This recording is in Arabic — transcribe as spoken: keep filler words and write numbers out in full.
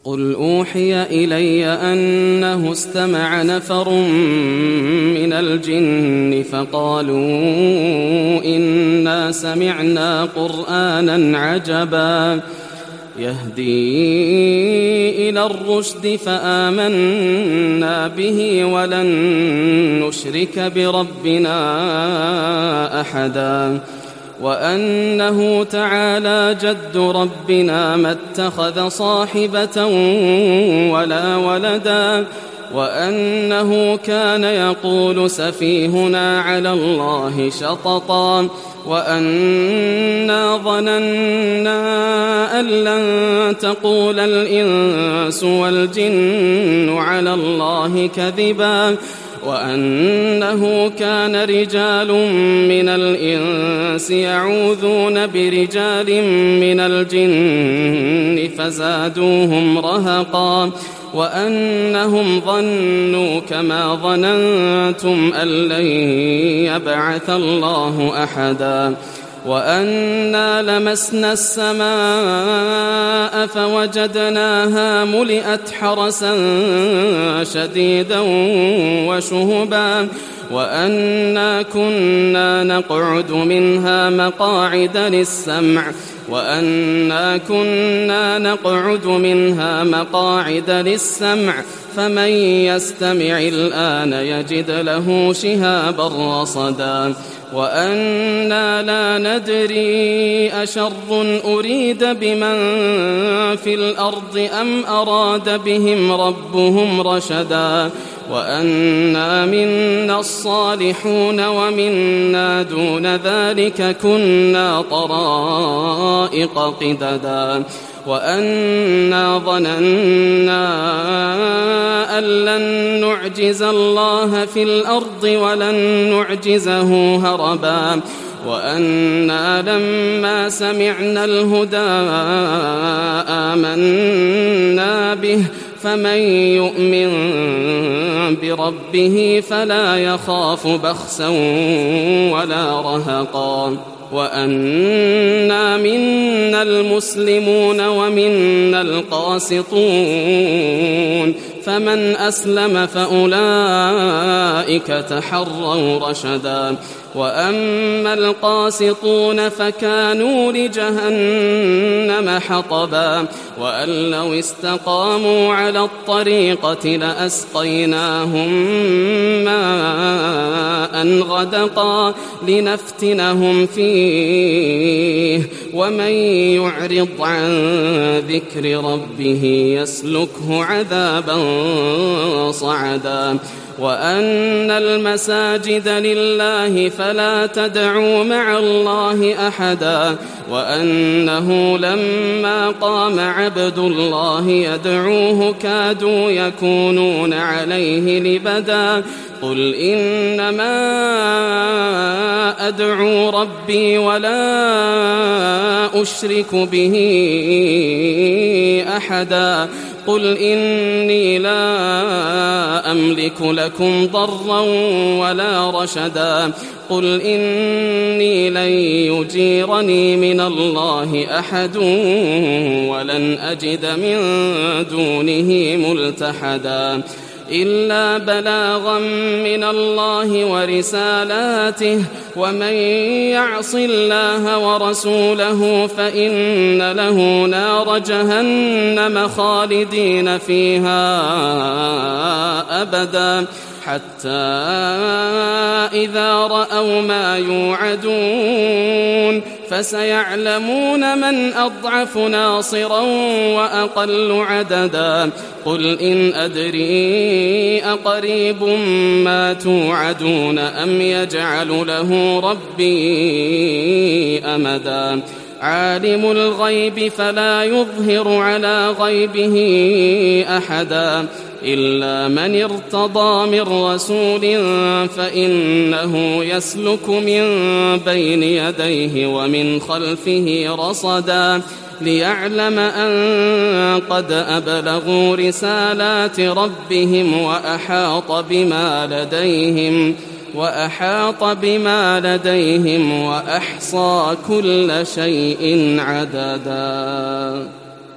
قل أوحي إلي أنه استمع نفر من الجن فقالوا إنا سمعنا قرآنا عجبا يهدي إلى الرشد فآمنا به ولن نشرك بربنا أحدا وأنه تعالى جد ربنا ما اتخذ صاحبة ولا ولدا وأنه كان يقول سفيهنا على الله شططا وأنا ظننا أن لن تقول الإنس والجن على الله كذبا وأنه كان رجال من الإنس يعوذون برجال من الجن فزادوهم رهقا وأنهم ظنوا كما ظننتم أن لن يبعث الله أحدا وأنا لمسنا السماء فوجدناها ملئت حرسا شديدا وشهبا وأنا كنا نقعد منها مقاعد للسمع وأنا كنا نقعد منها مقاعد للسمع فمن يستمع الآن يجد له شهابا رصدا وأنا لا ندري أشر أريد بمن في الأرض أم أراد بهم ربهم رشدا وأنا منا الصالحون ومنا دون ذلك كنا طرائق قددا وأنا ظننا أن لن نعجز الله في الأرض ولن نعجزه هربا وأنا لما سمعنا الهدى آمنا به فمن يؤمن بربه فلا يخاف بخسا ولا رهقا وأنا منا المسلمون ومنا القاسطون فمن أسلم فأولئك تحروا رشدا وأما القاسطون فكانوا لجهنم حطبا وأن لو استقاموا على الطريقة لأسقيناهم ماء غدقا لنفتنهم فيه ومن يعرض عن ذكر ربه يسلكه عذابا صعدا وأن المساجد لله فلا تدعوا مع الله أحدا وأنه لما قام عبد الله يدعوه كادوا يكونون عليه لبدا قل إنما أدعو ربي ولا أشرك به أحدا قل إني لا أملك لكم ضرا ولا رشدا قل إني لن يجيرني من الله أحد ولن أجد من دونه ملتحدا إلا بلاغا من الله ورسالاته ومن يعص الله ورسوله فإن له نار جهنم خالدين فيها أبدا حتى إذا رأوا ما يوعدون فسيعلمون من أضعف ناصرا وأقل عددا قل إن أدري أقريب ما توعدون أم يجعل له ربي أمدا عالم الغيب فلا يظهر على غيبه أحدا إلا من ارتضى من رسول فإنه يسلك من بين يديه ومن خلفه رصدا ليعلم أن قد أبلغوا رسالات ربهم وأحاط بما لديهم وأحاط بما لديهم وأحصى كل شيء عددا.